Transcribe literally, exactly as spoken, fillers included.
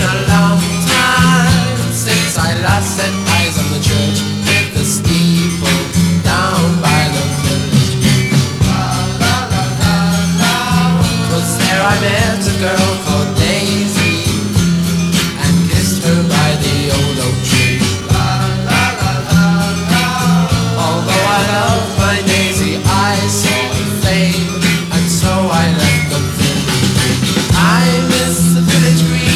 a long time since I last set eyes on the church with the steeple down by the village. 'Twas there I met a girl